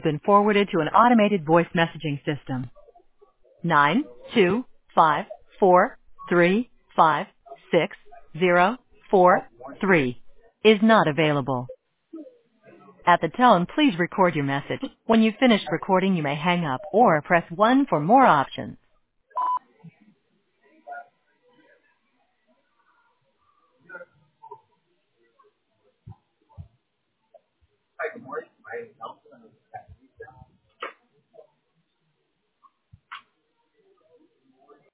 been forwarded to an automated voice messaging system. 925435604 is not available. At the tone, please record your message. When you've finished recording, you may hang up or press 1 for more options.